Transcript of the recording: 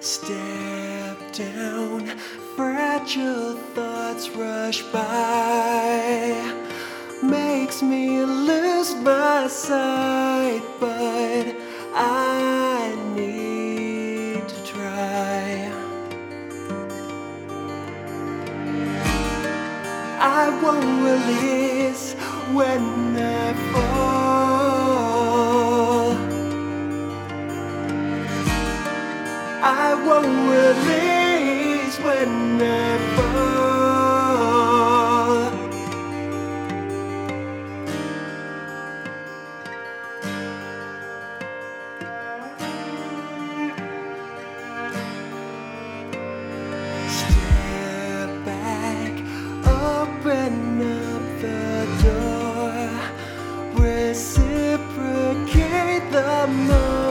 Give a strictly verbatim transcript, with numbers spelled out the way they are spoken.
Step down, fragile thoughts rush by. Makes me lose my sight, but I need to try. I won't release when I fall. I won't release when I fall. Step back, open up the door, reciprocate the moment.